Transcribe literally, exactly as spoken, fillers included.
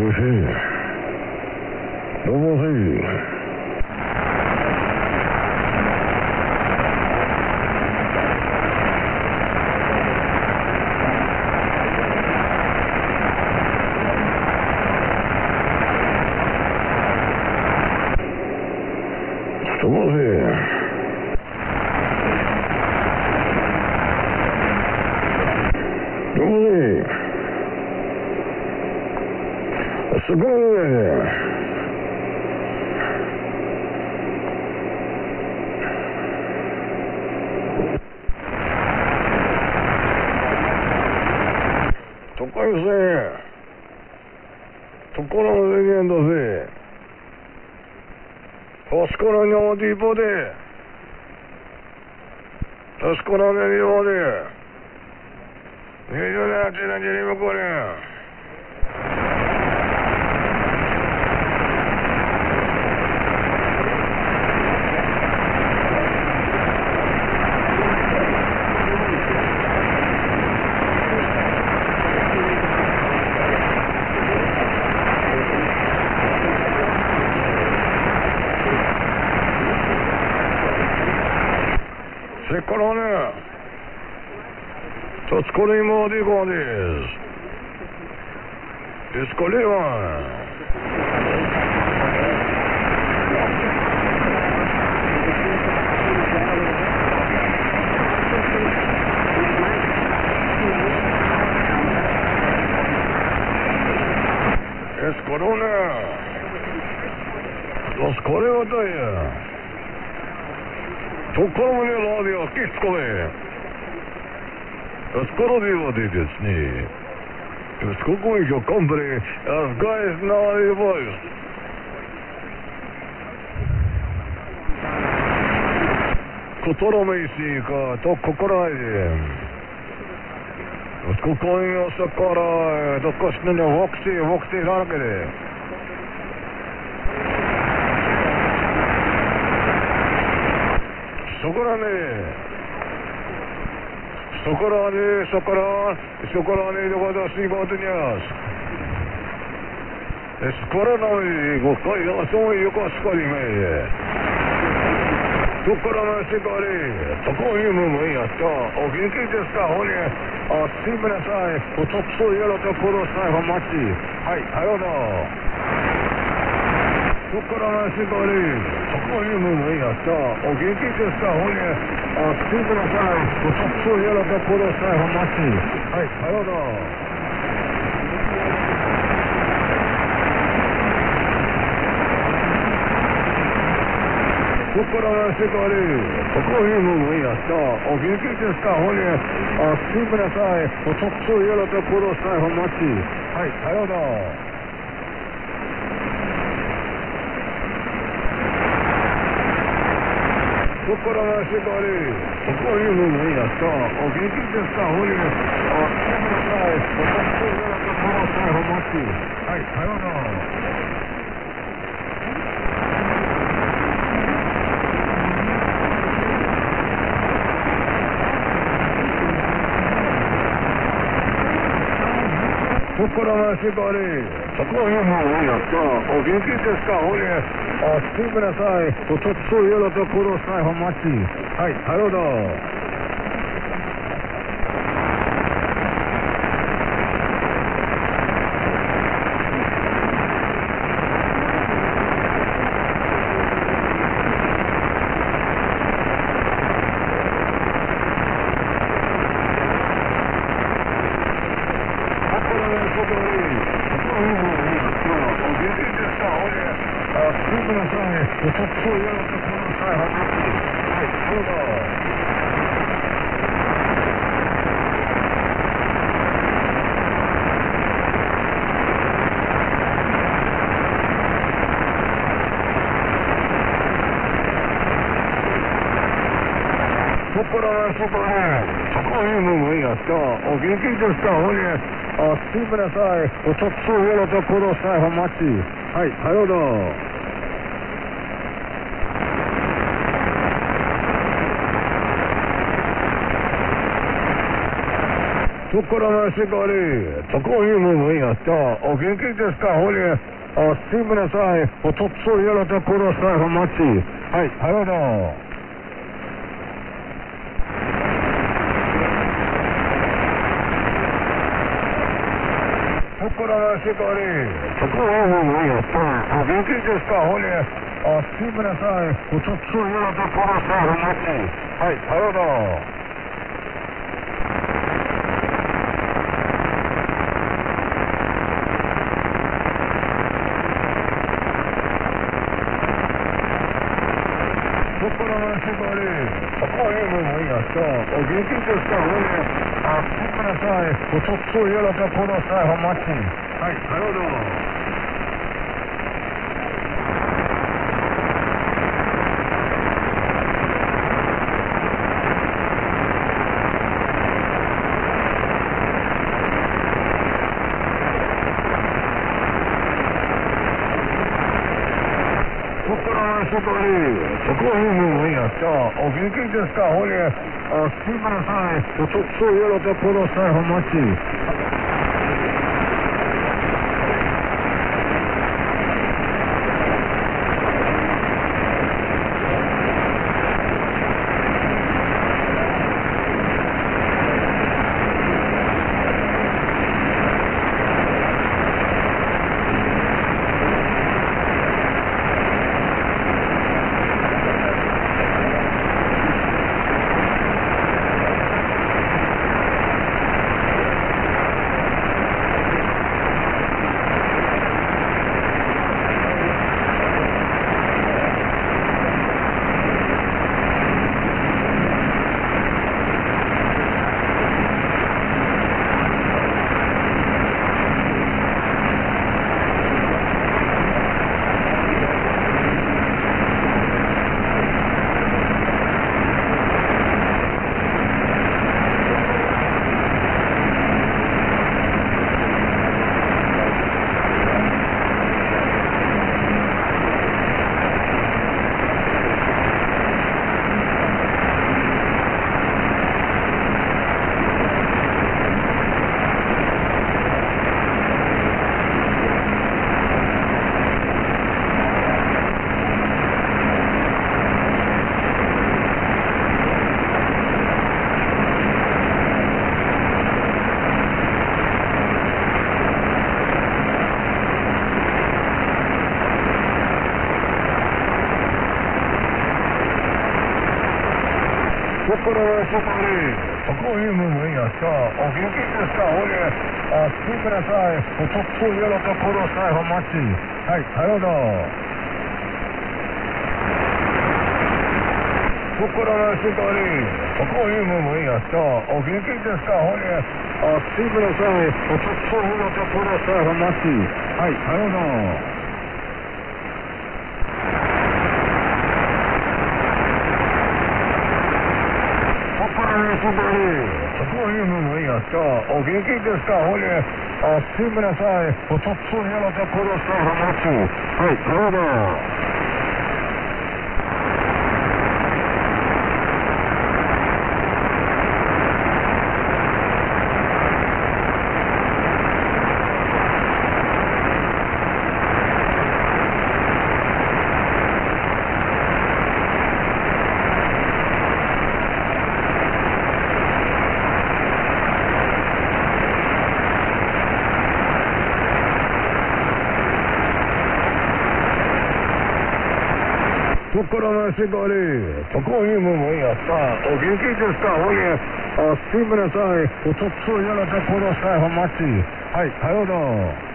Double C. Double C. Let's go there. Tocándose. Tocó moviéndose. Oscuro no tipo de. Oscuro no tipo de. Y yo le hace la llevo con él. Se corona. To skolimo di godis. Di skolima. Es corona. Los coreo taya. Tocou ne radio kiskove. Skoro divo di desni. Skoro io compre as guys now the voice. Kotoro meisi ka to kokora e. Skoro io sakara to kosne no voxi voxi hargere. Socorane, socorane, socorane, socorane de guarda si botinhas. Escorane, gostei, eu sou eu gosto de me. Socorane se gore, socorre mamãe, até alguém que está olha, assim para sai, o toxo yelo te puro sai hamachi. Ai, ayono. Socorane se gore. こういうのもいいやった。お元気ですか。ほんで、あ、来てください。ご特徴やらところさいはまち。はい、さようなら。ここから話してくれ。こういうのもいいやった。お元気ですか。ほんで、あ、来てください。ご特徴やらところさいはまち。はい、さようなら。ここから回してくれ。こういうのもいいやった。お元気ですか。ほんで、あ、来てください。お特徴やらところさいはまち。はい、さようなら。ここから回してくれ。こういうのもいいやった。お元気ですか。ほんで、あ、来てください。お特徴やらところさいはまち。はい、さようなら。そこね、そこいうのもいいやった。お元気ですか。ほんで、あ、来てください。お特徴やらところさいはまち。はい、さようなら。 そこからましてかわり、そこにもいやった。お元気ですか、ほり。あ、すみなさい。おとっつをやらたこのさいはまち。はい、はよどう。そこからましてかわり、そこにもいやった。お元気ですか、ほり。あ、すみなさい。おとっつをやらたこのさいはまち。はい、はよどう。そこからましてかわり、そこにもいやった。お元気ですか、ほり。あ、すみなさい。おとっつをやらたこのさいはまち。はい、はよどう。そこからましてかわり、そこにもいやった。お元気ですか、ほり。あ、すみなさい。おとっつをやらたこのさいはまち。そこからましてかわり、そこにもいやった。お元気ですか、ほり。あ、すみなさい。おとっつをやらたこのさいはまち。はい、はよどう。そこからましてかわり、そこにもいやった。お元気ですか、ほり。あ、すみなさい。おとっつをやらたこのさいはまち。はい、はよどう。そこにもいやった。お元気ですか、ほり。あ、すみなさい。おとっつをやらたこのさいはまち。はい、はよどう。そこからましてかわり、そこにもいやった。お元気ですか、ほり。あ、すみなさい。おとっつをやらたこのさいはまち。はい、はよどう。